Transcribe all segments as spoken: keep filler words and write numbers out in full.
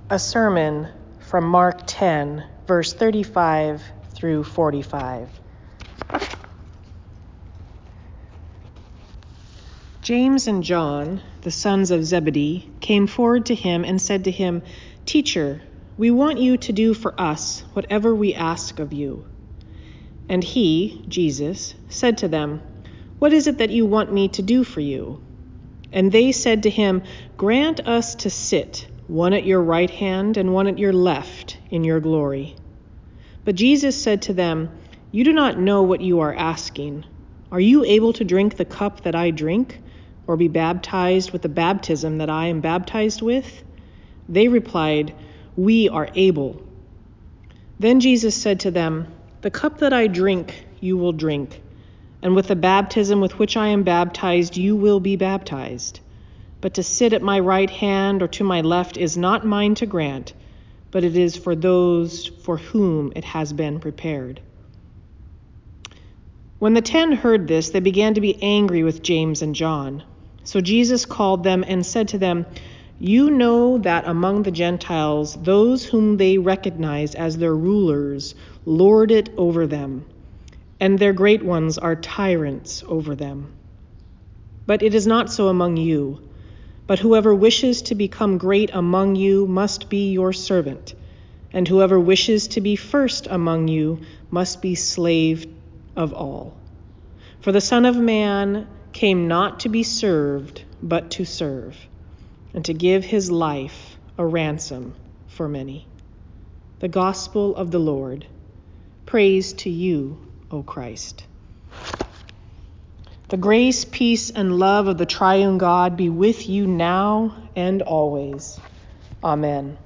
A sermon from Mark ten, verse thirty-five through forty-five. James and John, the sons of Zebedee, came forward to him and said to him, "Teacher, we want you to do for us whatever we ask of you." And he, Jesus, said to them, "What is it that you want me to do for you?" And they said to him, "Grant us to sit, one at your right hand and one at your left, in your glory." But Jesus said to them, "You do not know what you are asking. Are you able to drink the cup that I drink, or be baptized with the baptism that I am baptized with?" They replied, "We are able." Then Jesus said to them, "The cup that I drink you will drink, and with the baptism with which I am baptized you will be baptized. But to sit at my right hand or to my left is not mine to grant, but it is for those for whom it has been prepared." When the ten heard this, they began to be angry with James and John. So Jesus called them and said to them, "You know that among the Gentiles, those whom they recognize as their rulers lord it over them, and their great ones are tyrants over them. But it is not so among you. But whoever wishes to become great among you must be your servant, and whoever wishes to be first among you must be slave of all. For the Son of Man came not to be served, but to serve, and to give his life a ransom for many." The Gospel of the Lord. Praise to you, O Christ. The grace, peace, and love of the triune God be with you now and always. Amen.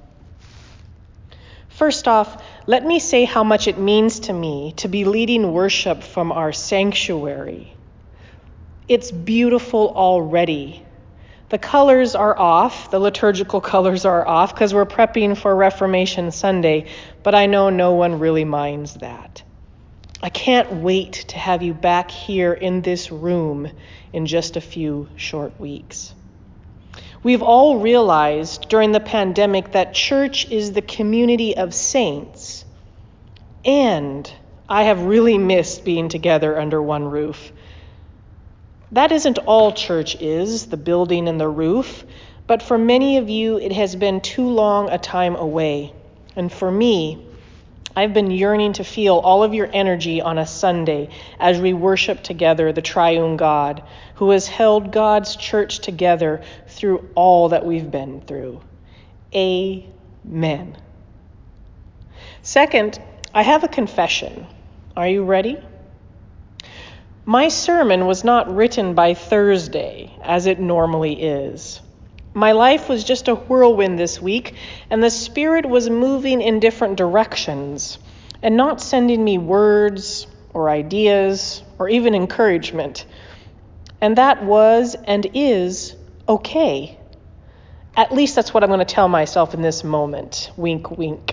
First off, let me say how much it means to me to be leading worship from our sanctuary. It's beautiful already. The colors are off, the liturgical colors are off, because we're prepping for Reformation Sunday, but I know no one really minds that. I can't wait to have you back here in this room in just a few short weeks. We've all realized during the pandemic that church is the community of saints, and I have really missed being together under one roof. That isn't all church is, the building and the roof, but for many of you it has been too long a time away. And for me, I've been yearning to feel all of your energy on a Sunday as we worship together the triune God, who has held God's church together through all that we've been through. Amen. Second, I have a confession. Are you ready? My sermon was not written by Thursday, as it normally is. My life was just a whirlwind this week, and the Spirit was moving in different directions and not sending me words or ideas or even encouragement. And that was and is okay. At least that's what I'm going to tell myself in this moment. Wink, wink.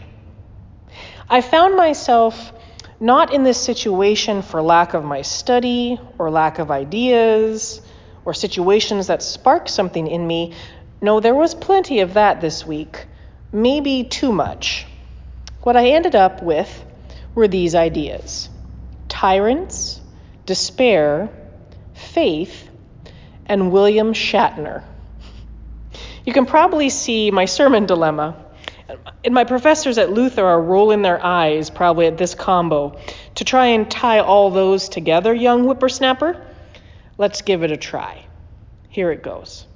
I found myself not in this situation for lack of my study or lack of ideas or situations that sparked something in me. No, there was plenty of that this week, maybe too much. What I ended up with were these ideas: tyrants, despair, faith, and William Shatner. You can probably see my sermon dilemma. And my professors at Luther are rolling their eyes probably at this combo. To try and tie all those together, young whippersnapper, let's give it a try. Here it goes.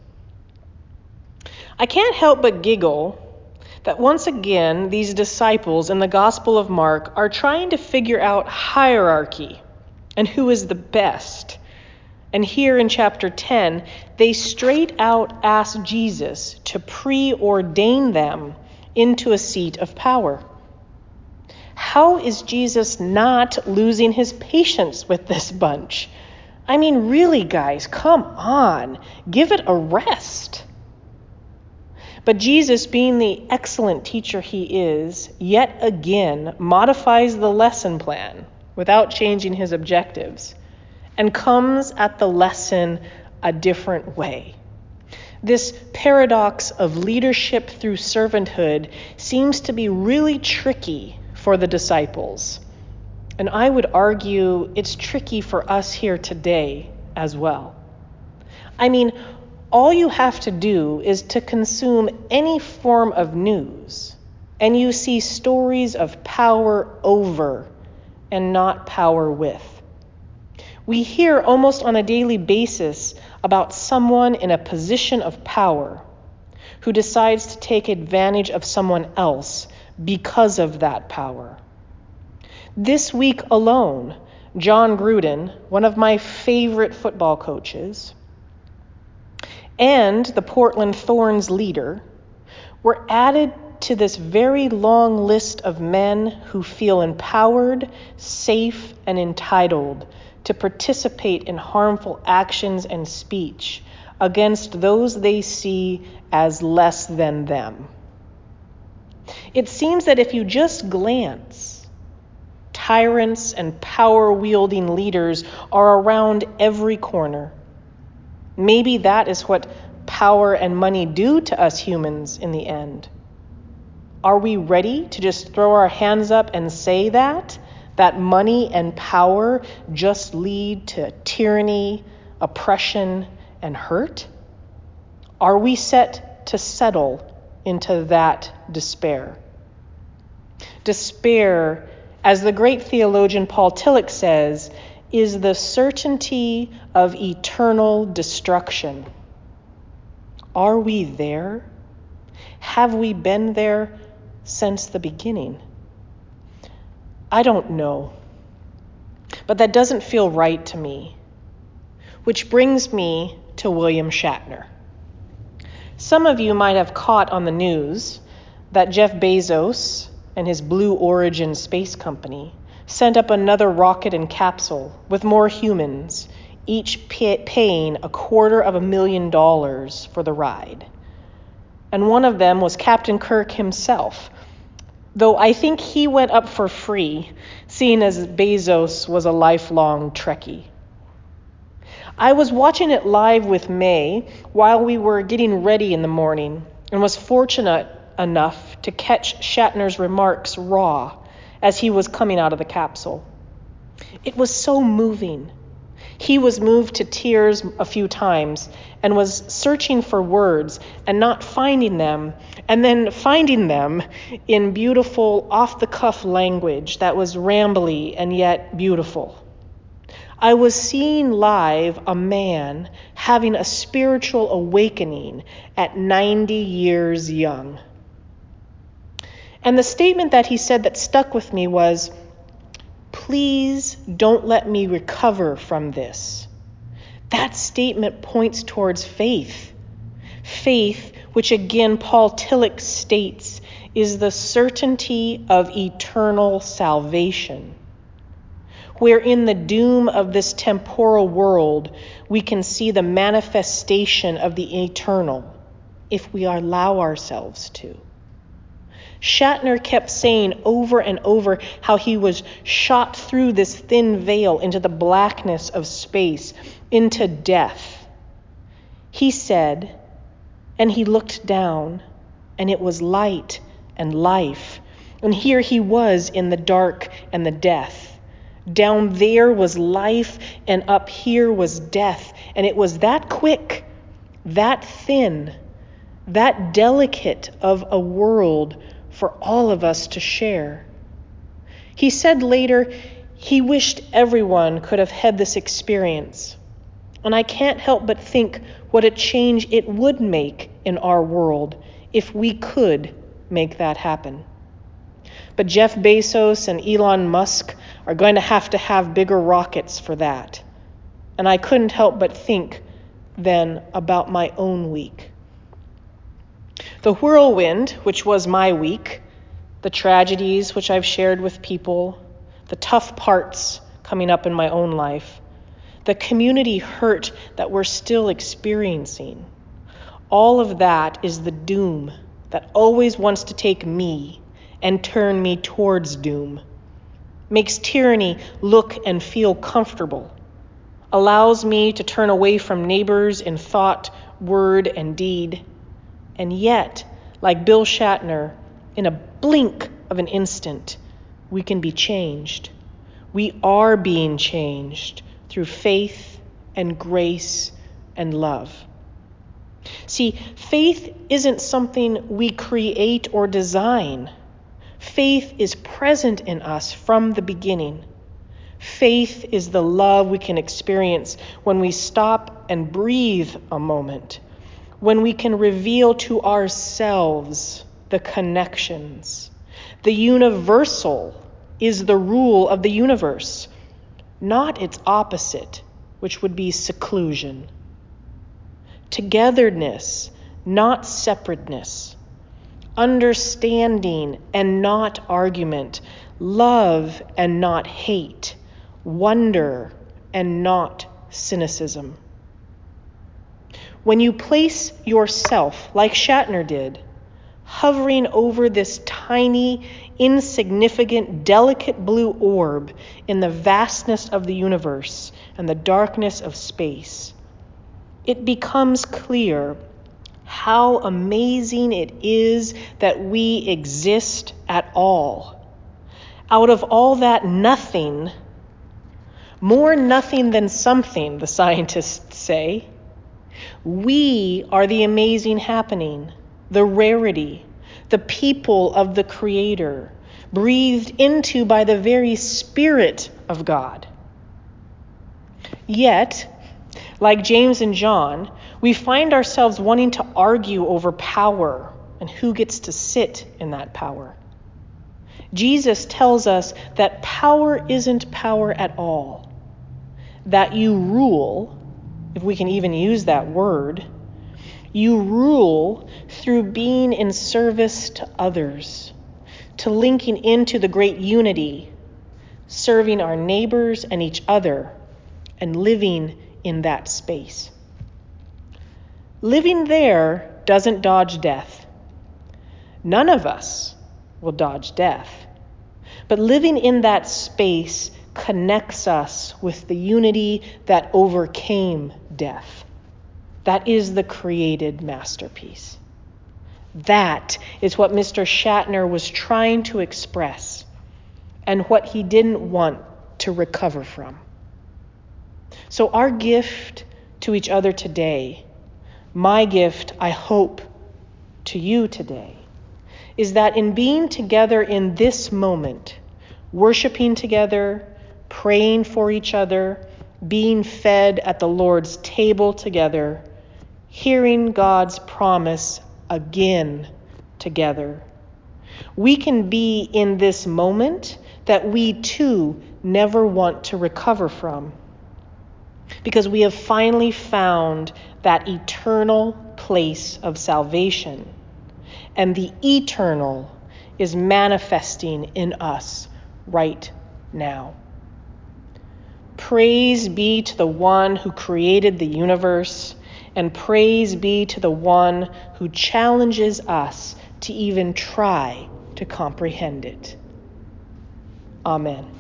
I can't help but giggle that once again these disciples in the Gospel of Mark are trying to figure out hierarchy and who is the best. And here in chapter ten, they straight out ask Jesus to preordain them into a seat of power. How is Jesus not losing his patience with this bunch? I mean, really, guys, come on, give it a rest. But Jesus, being the excellent teacher he is, yet again modifies the lesson plan without changing his objectives and comes at the lesson a different way. This paradox of leadership through servanthood seems to be really tricky for the disciples. And I would argue it's tricky for us here today as well. I mean, all you have to do is to consume any form of news, and you see stories of power over and not power with. We hear almost on a daily basis about someone in a position of power who decides to take advantage of someone else because of that power. This week alone, John Gruden, one of my favorite football coaches, and the Portland Thorns leader were added to this very long list of men who feel empowered, safe, and entitled to participate in harmful actions and speech against those they see as less than them. It seems that if you just glance, tyrants and power-wielding leaders are around every corner. Maybe that is what power and money do to us humans in the end. Are we ready to just throw our hands up and say that? That money and power just lead to tyranny, oppression, and hurt? Are we set to settle into that despair? Despair, as the great theologian Paul Tillich says, is the certainty of eternal destruction. Are we there? Have we been there since the beginning? I don't know, but that doesn't feel right to me. Which brings me to William Shatner. Some of you might have caught on the news that Jeff Bezos and his Blue Origin space company sent up another rocket and capsule with more humans, each pay- paying a quarter of a million dollars for the ride. And one of them was Captain Kirk himself, though I think he went up for free, seeing as Bezos was a lifelong Trekkie. I was watching it live with May while we were getting ready in the morning and was fortunate enough to catch Shatner's remarks raw as he was coming out of the capsule. It was so moving. He was moved to tears a few times and was searching for words and not finding them, and then finding them in beautiful, off-the-cuff language that was rambly and yet beautiful. I was seeing live a man having a spiritual awakening at ninety years young. And the statement that he said that stuck with me was, "Please don't let me recover from this." That statement points towards faith. Faith, which again Paul Tillich states, is the certainty of eternal salvation. Where in the doom of this temporal world, we can see the manifestation of the eternal, if we allow ourselves to. Shatner kept saying over and over how he was shot through this thin veil into the blackness of space, into death. He said, and he looked down, and it was light and life. And here he was in the dark and the death. Down there was life, and up here was death. And it was that quick, that thin, that delicate of a world for all of us to share. He said later he wished everyone could have had this experience. And I can't help but think what a change it would make in our world if we could make that happen. But Jeff Bezos and Elon Musk are going to have to have bigger rockets for that. And I couldn't help but think then about my own week. The whirlwind, which was my week, the tragedies which I've shared with people, the tough parts coming up in my own life, the community hurt that we're still experiencing, all of that is the doom that always wants to take me and turn me towards doom, makes tyranny look and feel comfortable, allows me to turn away from neighbors in thought word and deed. And yet, like Bill Shatner, in a blink of an instant, we can be changed. We are being changed through faith and grace and love. See, faith isn't something we create or design. Faith is present in us from the beginning. Faith is the love we can experience when we stop and breathe a moment, when we can reveal to ourselves the connections. The universal is the rule of the universe, not its opposite, which would be seclusion. Togetherness, not separateness. Understanding and not argument. Love and not hate. Wonder and not cynicism. When you place yourself, like Shatner did, hovering over this tiny, insignificant, delicate blue orb in the vastness of the universe and the darkness of space, it becomes clear how amazing it is that we exist at all. Out of all that nothing, more nothing than something, the scientists say, we are the amazing happening, the rarity, the people of the Creator, breathed into by the very Spirit of God. Yet, like James and John, we find ourselves wanting to argue over power and who gets to sit in that power. Jesus tells us that power isn't power at all, that you rule, if we can even use that word, you rule through being in service to others, to linking into the great unity, serving our neighbors and each other, and living in that space. Living there doesn't dodge death. None of us will dodge death. But living in that space connects us with the unity that overcame death. That is the created masterpiece. That is what Mister Shatner was trying to express and what he didn't want to recover from. So our gift to each other today, my gift, I hope, to you today, is that in being together in this moment, worshiping together, praying for each other, being fed at the Lord's table together, hearing God's promise again together, we can be in this moment that we too never want to recover from, because we have finally found that eternal place of salvation, and the eternal is manifesting in us right now. Praise be to the one who created the universe, and praise be to the one who challenges us to even try to comprehend it. Amen.